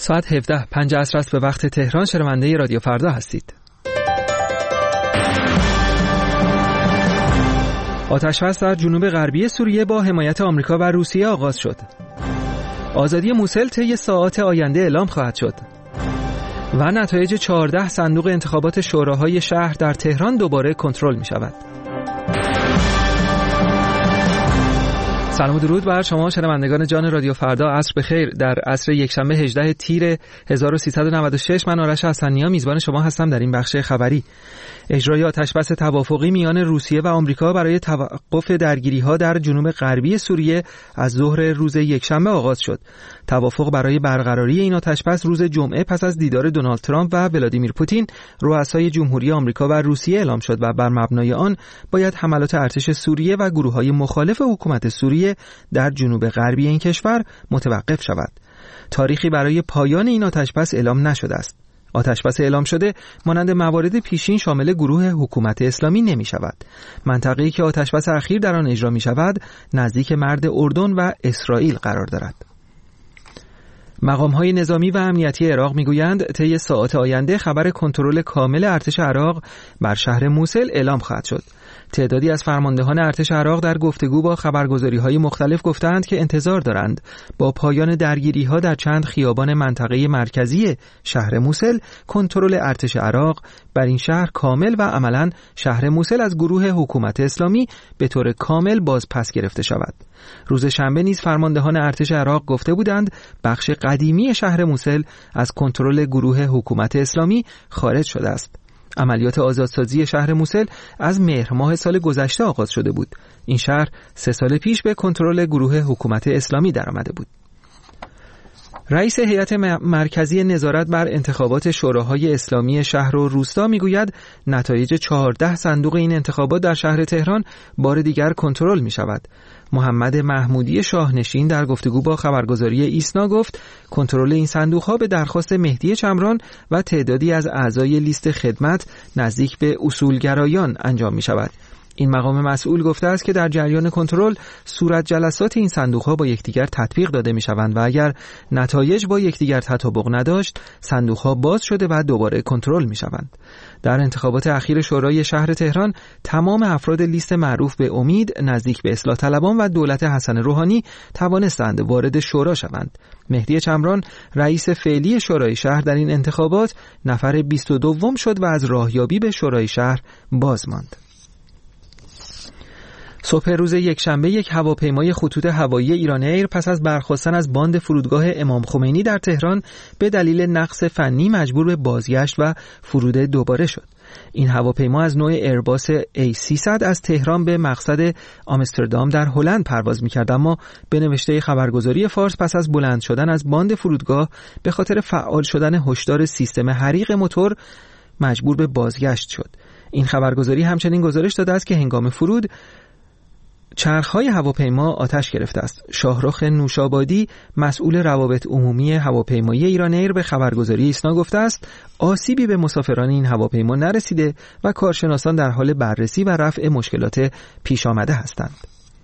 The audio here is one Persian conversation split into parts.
ساعت 17:05 عصر است به وقت تهران. شنونده رادیو فردا هستید. آتش‌بس در جنوب غربی سوریه با حمایت آمریکا و روسیه آغاز شد. آزادی موسل طی ساعات آینده اعلام خواهد شد. و نتایج 14 صندوق انتخابات شوراهای شهر در تهران دوباره کنترل می شود. سلام و درود بر شما شنوندگان جان رادیو فردا. عصر بخیر. در عصر یکشنبه 18 تیر 1396 من آرش حسنی‌ها میزبان شما هستم در این بخش خبری. اجرای آتش‌بس توافقی میان روسیه و آمریکا برای توقف درگیری‌ها در جنوب غربی سوریه از ظهر روز یکشنبه آغاز شد. توافق برای برقراری این آتش‌بس روز جمعه پس از دیدار دونالد ترامپ و ولادیمیر پوتین رؤسای جمهوری آمریکا و روسیه اعلام شد و بر مبنای آن باید حملات ارتش سوریه و گروه‌های مخالف حکومت سوریه در جنوب غربی این کشور متوقف شود. تاریخی برای پایان این آتش‌بس اعلام نشده است. آتش‌بس اعلام شده مانند موارد پیشین شامل گروه حکومت اسلامی نمی شود. منطقه‌ای که آتش‌بس اخیر در آن اجرا می شود نزدیک مرز اردن و اسرائیل قرار دارد. مقام‌های نظامی و امنیتی عراق می‌گویند طی ساعات آینده خبر کنترل کامل ارتش عراق بر شهر موسل اعلام خواهد شد. تعدادی از فرماندهان ارتش عراق در گفتگو با خبرگزاری‌های مختلف گفتند که انتظار دارند با پایان درگیری‌ها در چند خیابان منطقه مرکزی شهر موسل کنترل ارتش عراق بر این شهر کامل و عملاً شهر موسل از گروه حکومت اسلامی به طور کامل باز پس گرفته شود. روز شنبه نیز فرماندهان ارتش عراق گفته بودند بخش قدیمی شهر موسل از کنترل گروه حکومت اسلامی خارج شده است. عملیات آزادسازی شهر موسل از مهر ماه سال گذشته آغاز شده بود. این شهر 3 سال پیش به کنترل گروه حکومت اسلامی درآمده بود. رئیس هیئت مرکزی نظارت بر انتخابات شوراهای اسلامی شهر و روستا میگوید نتایج 14 صندوق این انتخابات در شهر تهران بار دیگر کنترل می شود. محمد محمودی شاهنشین در گفتگو با خبرگزاری ایسنا گفت کنترل این صندوق‌ها به درخواست مهدی چمران و تعدادی از اعضای لیست خدمت نزدیک به اصولگرایان انجام می شود. این مقام مسئول گفته است که در جریان کنترل صورت جلسات این صندوق‌ها با یکدیگر تطبیق داده می‌شوند و اگر نتایج با یکدیگر تطابق نداشت صندوق‌ها باز شده و دوباره کنترل می‌شوند. در انتخابات اخیر شورای شهر تهران تمام افراد لیست معروف به امید نزدیک به اصلاح طلبان و دولت حسن روحانی توانستند وارد شورا شوند. مهدی چمران رئیس فعلی شورای شهر در این انتخابات نفر 22 شد و از راهیابی به شورای شهر باز ماند. صبح روز یکشنبه یک هواپیمای خطوط هوایی ایران ایر پس از برخاستن از باند فرودگاه امام خمینی در تهران به دلیل نقص فنی مجبور به بازگشت و فرود دوباره شد. این هواپیما از نوع ایرباس A300 از تهران به مقصد آمستردام در هلند پرواز می‌کرد، اما به نوشته خبرگزاری فارس پس از بلند شدن از باند فرودگاه به خاطر فعال شدن هشدار سیستم حریق موتور مجبور به بازگشت شد. این خبرگزاری همچنین گزارش داده است که هنگام فرود چرخ‌های هواپیما آتش گرفته است. شاهرخ نوشابادی مسئول روابط عمومی هواپیمایی ایران ایر به خبرگزاری ایسنا گفته است آسیبی به مسافران این هواپیما نرسیده و کارشناسان در حال بررسی و رفع مشکلات پیش آمده هستند.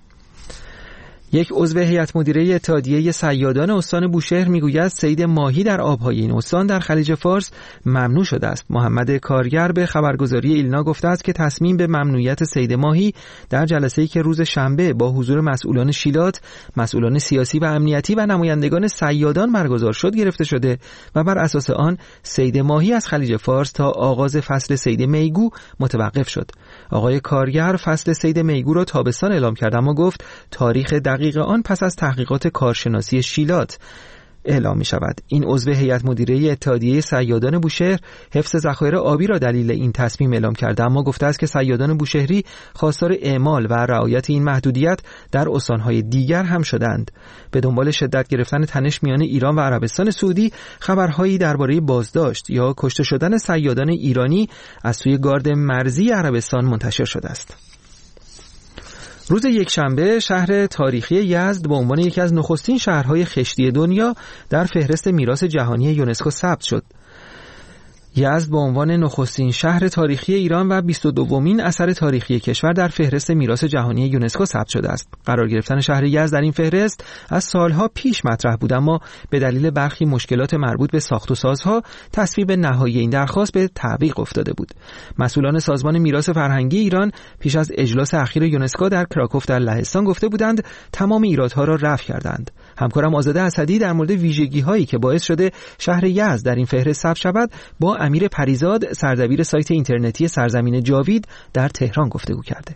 یک عضو هیئت مدیره اتحادیه صیادان استان بوشهر میگوید صید ماهی در آبهای این استان در خلیج فارس ممنوع شده است. محمد کارگر به خبرگزاری ایلنا گفته است که تصمیم به ممنوعیت صید ماهی در جلسه‌ای که روز شنبه با حضور مسئولان شیلات، مسئولان سیاسی و امنیتی و نمایندگان صیادان برگزار شد گرفته شده و بر اساس آن صید ماهی از خلیج فارس تا آغاز فصل صید میگو متوقف شد. آقای کارگر فصل صید میگو را تابستان اعلام کرد، اما گفت تاریخ دقیق آن پس از تحقیقات کارشناسی شیلات اعلام می شود. این عضو هیئت مدیره اتحادیه صیادان بوشهر حفظ ذخایر آبی را دلیل این تصمیم اعلام کرده، اما گفته است که صیادان بوشهری خواستار اعمال و رعایت این محدودیت در استانهای دیگر هم شدند. به دنبال شدت گرفتن تنش میان ایران و عربستان سعودی، خبرهایی درباره بازداشت یا کشته شدن صیادان ایرانی از سوی گارد مرزی عربستان منتشر شده است. روز یکشنبه شهر تاریخی یزد به عنوان یکی از نخستین شهرهای خشتی دنیا در فهرست میراث جهانی یونسکو ثبت شد. یزد به عنوان نخستین شهر تاریخی ایران و 22مین اثر تاریخی کشور در فهرست میراث جهانی یونسکو ثبت شده است. قرار گرفتن شهر یزد در این فهرست از سالها پیش مطرح بود، اما به دلیل برخی مشکلات مربوط به ساخت و سازها تصویب نهایی این درخواست به تعویق افتاده بود. مسئولان سازمان میراث فرهنگی ایران پیش از اجلاس اخیر یونسکو در کراکوف در لهستان گفته بودند تمام ایرادها را رفع کردند. همکارم آزاده اسدی در مورد ویژگی‌هایی که باعث شده شهر یزد در این فهرست ثبت شود با امیر پریزاد، سردبیر سایت اینترنتی سرزمین جاوید در تهران گفتگو کرده.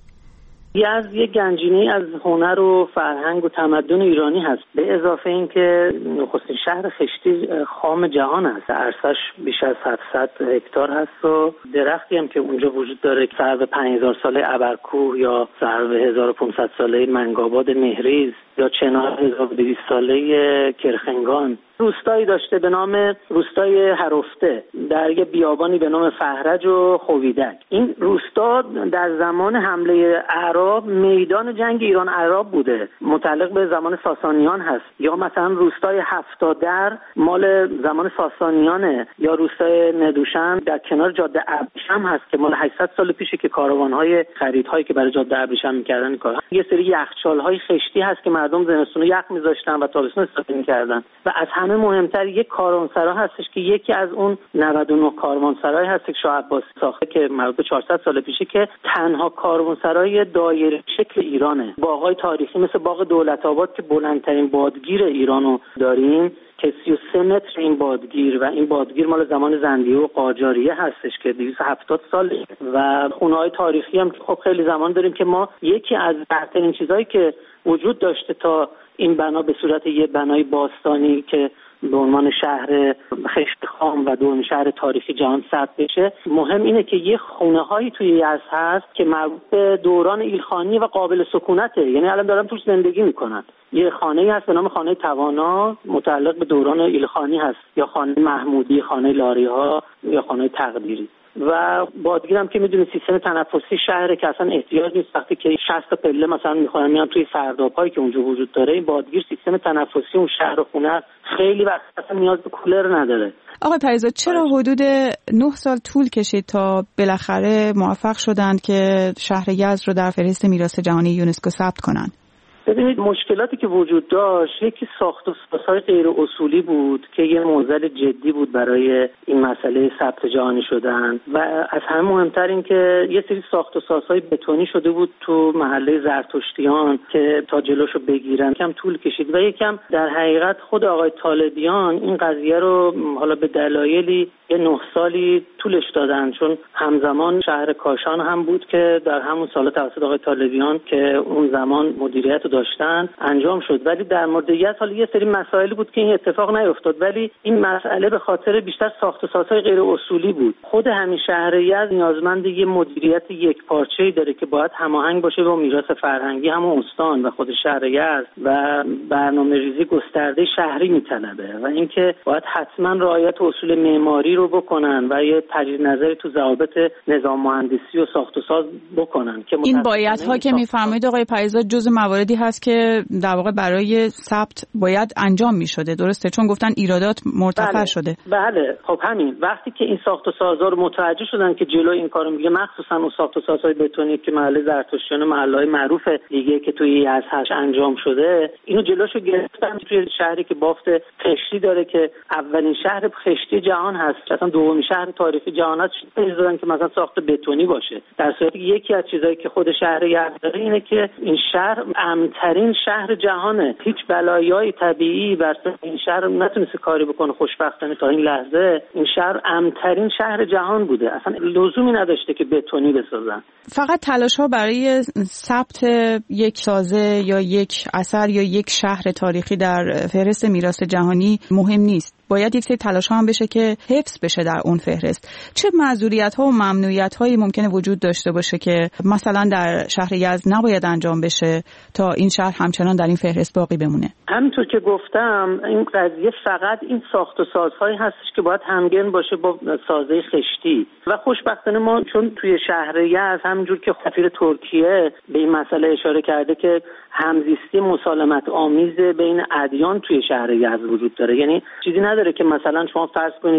یزد یک گنجینه‌ای از هنر و فرهنگ و تمدن ایرانی هست، به اضافه اینکه نخستین شهر خشتی خام جهان است. عرضش بیش از 700 هکتار هست و درختی هم که اونجا وجود داره سرو 5000 ساله ابرکوه یا سرو 1500 ساله منگاباد مهریز یا چنار 1200 ساله کرخنگان. روستایی داشته به نام روستای هرفته در یه بیابانی به نام فهرج و خویدک. این روستا در زمان حمله اعراب میدان جنگ ایران عرب بوده، متعلق به زمان ساسانیان هست. یا مثلا روستای هفتادر مال زمان ساسانیانه، یا روستای ندوشن در کنار جاده ابریشم هست که مال 800 سال پیشه که کاروان‌های خریدهایی که برای جاده ابریشم می‌کردن کار. یه سری یخچال‌های خشتی هست که مردم زمستون یخ می‌ذاشتن و تابستون استفاده می‌کردن. و از همه مهمتر یک کاروانسرا هستش که یکی از اون 99 کاروانسرای هست که شاه عباسی ساخته که مربوط به 400 سال پیشه، که تنها کاروانسرای دایره شکل ایرانه. باغ‌های تاریخی مثل باغ دولت‌آباد که بلندترین بادگیر ایرانو داریم که 33 متر این بادگیر، و این بادگیر مال زمان زندیه و قاجاریه هستش که 270 سال. و خونه‌های تاریخی هم که خب خیلی زمان داریم که ما یکی از بهترین چیزایی که وجود داشته تا این بنا به صورت یه بنای باستانی که به عنوان شهر خشت خام و دومین شهر تاریخی جهان ثبت بشه، مهم اینه که یه خونه‌هایی توی یزد هست که مربوط به دوران ایلخانی و قابل سکونته، یعنی الان دارن توش زندگی میکنن. یه خانه‌ای هست به نام خانه توانا متعلق به دوران ایلخانی هست، یا خانه محمودی، خانه لاری‌ها، یا خانه تقدیری. و بادگیرم که میدونید سیستم تنفسی شهره که اصلا احتیاج نیست وقتی که 60 تا پله مثلا میخوان میان توی سرداب‌هایی که اونجا وجود داره، این بادگیر سیستم تنفسی اون شهر و خونه خیلی وقت اصلا نیاز به کولر نداره. آقای پریزاد، چرا حدود 9 سال طول کشید تا بالاخره موفق شدند که شهر یزد رو در فهرست میراث جهانی یونسکو ثبت کنند؟ ببینید مشکلاتی که وجود داشت، یکی ساخت و سازهای غیر اصولی بود که یه معضل جدی بود برای این مسئله ثبت جهانی شدن، و از همه مهمتر این که یه سری ساخت و سازهای بتونی شده بود تو محله زرتشتیان که تا جلوشو بگیرن کم طول کشید. و یکم در حقیقت خود آقای طالبیان این قضیه رو حالا به دلایلی یه 9 سالی طولش دادن، چون همزمان شهر کاشان هم بود که در همون سال توسط آقای طالبیان که اون زمان مدیریت داشتن انجام شد. ولی در مورد یه سری مسائلی بود که این اتفاق نیفتاد، ولی این مسئله به خاطر بیشتر ساخت و سازهای غیر اصولی بود. خود همین شهر یزد نیازمند یه مدیریت یک پارچه‌ای داره که باید هماهنگ باشه با میراث فرهنگی همون استان و خود شهر یزد، و برنامه‌ریزی گسترده شهری میطلبه، و اینکه باید حتما رعایت اصول معماری رو بکنن و یه تجدید نظری تو ضوابط نظام مهندسی و ساخت و ساز بکنن. که این بایدها که میفرمایید آقای پریزاد جزء مواردی هست که در واقع برای ثبت باید انجام می‌شده، درسته؟ چون گفتن ایرادات مرتفع شده. بله، خب همین وقتی که این ساخت و سازها رو متوجه شدن که جلوی این کارو میگه، مخصوصا اون ساخت و سازهای بتونی که محله زرتشتیان و محله‌های معروف دیگه که توی یزد انجام شده، اینو جلوشو گرفتن. توی شهری که بافت خشتی داره که اولین شهر خشتی جهان هست، اصلا دومین شهر تاریخی جهان هست، اجازه دادن که مثلا ساخت بتونی باشه، در صورتی که یکی از چیزایی که خود شهر یزد داره اینه که این شهر امن‌ترین شهر جهانه. هیچ بلایای طبیعی بر این شهر نتونسته کاری بکنه. خوشبختانه تا این لحظه این شهر امن‌ترین شهر جهان بوده، اصلا لزومی نداشته که بتونی بسازن. فقط تلاش‌ها برای ثبت یک سازه یا یک اثر یا یک شهر تاریخی در فهرست میراث جهانی مهم نیست، باید یک سری تلاش‌ها هم بشه که حفظ بشه در اون فهرست. چه معذوریت‌ها و ممنوعیت‌هایی ممکنه وجود داشته باشه که مثلا در شهر یزد نباید انجام بشه تا این شهر همچنان در این فهرست باقی بمونه؟ همینطور که گفتم این قضیه فقط این ساخت و سازهایی هستش که باید همگن باشه با سازه خشتی، و خوشبختانه ما چون توی شهر یزد همینجور که سفیر ترکیه به این مسئله اشاره کرده که همزیستی مسالمت آمیز بین ادیان توی شهر یزد وجود داره، یعنی چیزی نداره که مثلا شما فرض کنید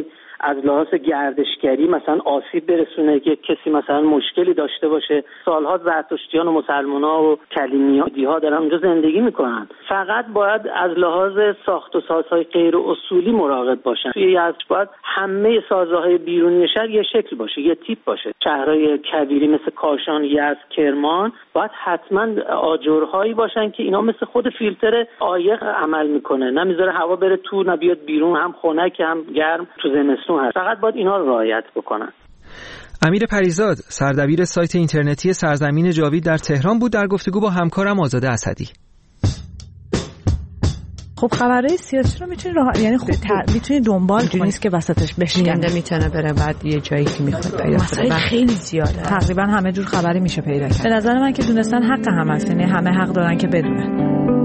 از لحاظ گردشگری مثلا آسیب برسونه که کسی مثلا مشکلی داشته باشه. سالها زرتشتیان و مسلمان‌ها و کلیمی‌ها دارن اونجا زندگی میکنن. فقط باید از لحاظ ساخت و سازهای غیر اصولی مراقب باشن. توی یزد باید همه سازهای بیرونی شهر یه شکل باشه، یه تیپ باشه. شهرهای کبیری مثل کاشان، یزد، کرمان باید حتما آجرهایی باشن که اینا مثل خود فیلتر عایق عمل میکنه، نمیذاره هوا بره تو نه بیاد بیرون، هم خنک هم گرم تو زمستون هست. فقط باید اینا رو رعایت بکنن. امیر پریزاد سردبیر سایت اینترنتی سرزمین جاوید در تهران بود در گفتگو با همکارم آزاده اسدی. خب خبرهای سیاسی رو میتونی یعنی میتونی دنبال کنی، نیست که وسطش بشکنده میتونه بره بعد یه جایی که میخواد پیدا کنه. خیلی زیاده، تقریبا همه جور خبری میشه پیدا کرد. به نظر من که دونستن حق هم هست، یعنی همه حق دارن که بدونن.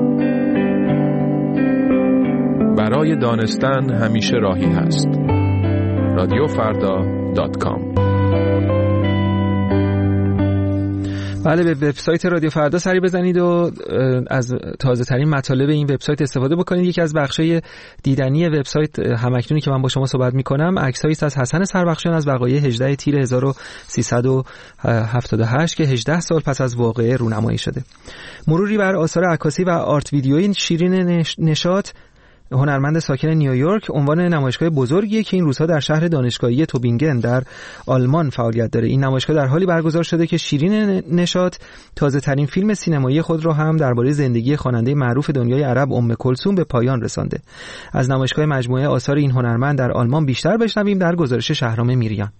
برای دانستن همیشه راهی هست. رادیوفردا.com. بله، به وبسایت رادیو فردا سری بزنید و از تازه ترین مطالب این وبسایت استفاده بکنید. یکی از بخشای دیدنی وبسایت همکنونی که من با شما صحبت می‌کنم عکسایی است از حسن سربخشیان از وقایع 18 تیر 1378 که 18 سال پس از واقعه رونمایی شده. مروری بر آثار عکاسی و آرت ویدیویی شیرین نشاط، هنرمند ساکن نیویورک، عنوان نمایشگاه بزرگیه که این روزها در شهر دانشگاهی توبینگن در آلمان فعالیت داره. این نمایشگاه در حالی برگزار شده که شیرین نشاط تازه ترین فیلم سینمایی خود را هم درباره زندگی خواننده معروف دنیای عرب ام کلثوم به پایان رسانده. از نمایشگاه مجموعه آثار این هنرمند در آلمان بیشتر بشنویم در گزارش شهرام میریان.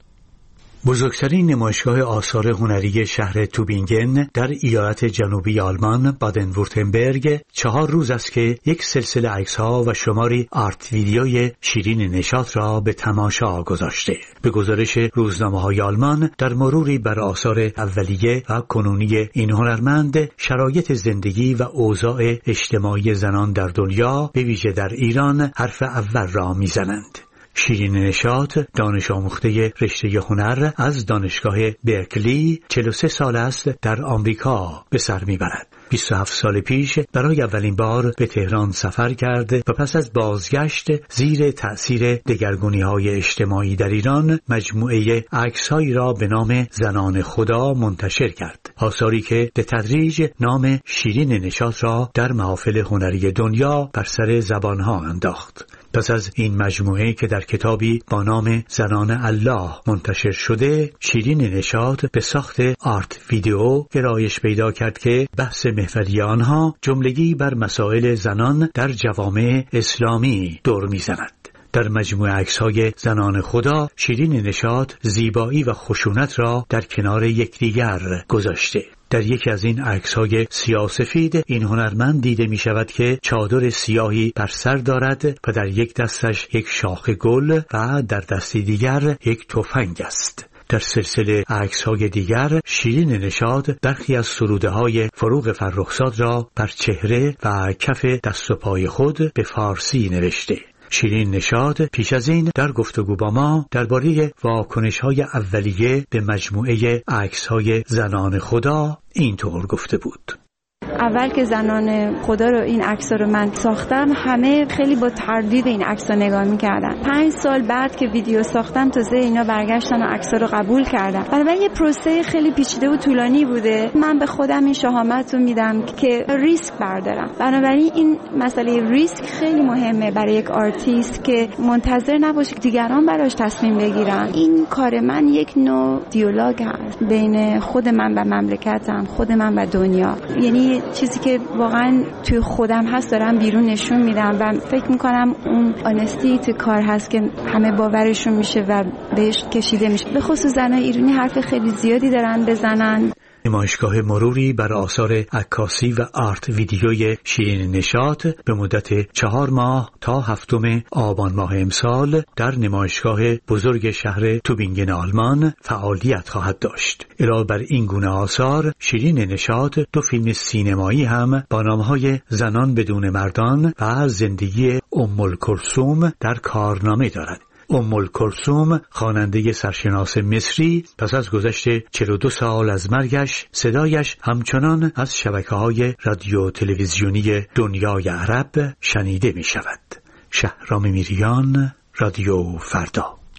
بزرگترین نمایشگاه آثار هنری شهر توبینگن در ایالت جنوبی آلمان بادن وورتنبرگ 4 روز است که یک سلسله عکس‌ها و شماری آرت ویدیوی شیرین نشاط را به تماشا گذاشته. به گزارش روزنامه‌های آلمان در مروری بر آثار اولیه و کنونی این هنرمند، شرایط زندگی و اوضاع اجتماعی زنان در دنیا به ویژه در ایران حرف اول را می‌زنند. شیرین نشاط دانش آموخته رشته هنر از دانشگاه برکلی 43 سال است در آمریکا به سر میبرد. 27 سال پیش برای اولین بار به تهران سفر کرد و پس از بازگشت زیر تأثیر دگرگونی‌های اجتماعی در ایران مجموعه عکس‌هایی را به نام زنان خدا منتشر کرد. آثاری که به تدریج نام شیرین نشاط را در محافل هنری دنیا بر سر زبانها انداخت. پس از این مجموعه که در کتابی با نام زنان الله منتشر شده، شیرین نشاط به ساخت آرت ویدیو گرایش پیدا کرد که بحث محوری آنها جملگی بر مسائل زنان در جوامع اسلامی دور می‌زند. در مجموعه عکس‌های زنان خدا، شیرین نشاط زیبایی و خشونت را در کنار یکدیگر گذاشته. در یکی از این عکس‌های سیاه‌سفید این هنرمند دیده می‌شود که چادر سیاهی بر سر دارد و در یک دستش یک شاخ گل و در دست دیگر یک تفنگ است. در سلسله عکس‌های دیگر شیرین نشاط برخی از سروده‌های فروغ فرخزاد را بر چهره و کف دست و پای خود به فارسی نوشته. شیرین نشاط پیش از این در گفتگو با ما درباره واکنش‌های اولیه به مجموعه عکس‌های زنان خدا اینطور گفته بود: اول که زنان خدا رو این عکس‌ها رو من ساختم، همه خیلی با تردید این عکس‌ها نگاه می‌کردن. 5 سال بعد که ویدیو ساختم تازه اینا برگشتن و عکس‌ها رو قبول کردن. بنابراین یه پروسه خیلی پیچیده و طولانی بوده. من به خودم این شهامت رو میدم که ریسک بردارم. بنابراین این مسئله ریسک خیلی مهمه برای یک آرتیست که منتظر نباشه که دیگران براش تصمیم بگیرن. این کار من یک نوع دیالوگ هست بین خود من و مملکتم، خود من و دنیا. یعنی چیزی که واقعا توی خودم هست دارم بیرون نشون میدم و فکر میکنم اون آنستی تو کار هست که همه باورشون میشه و بهش کشیده میشه. به خصوص زنای ایرانی حرف خیلی زیادی دارن بزنن. نمایشگاه مروری بر آثار عکاسی و آرت ویدیوی شیرین نشاط به مدت 4 ماه تا 7 آبان ماه امسال در نمایشگاه بزرگ شهر توبینگن آلمان فعالیت خواهد داشت. علاوه بر این گونه آثار، شیرین نشاط 2 فیلم سینمایی هم با نام‌های زنان بدون مردان و زندگی ام کلثوم در کارنامه دارد. ام کلثوم خواننده سرشناس مصری پس از گذشت 42 سال از مرگش صدایش همچنان از شبکه‌های رادیو تلویزیونی دنیای عرب شنیده می شود. شهرام میریان، رادیو فردا.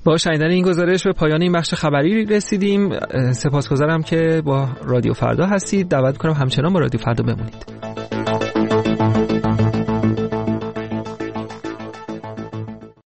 با شنیدن این گزارش به پایان این بخش خبری رسیدیم. سپاسگزارم که با رادیو فردا هستید. دعوت می‌کنم همچنان با رادیو فردا بمونید.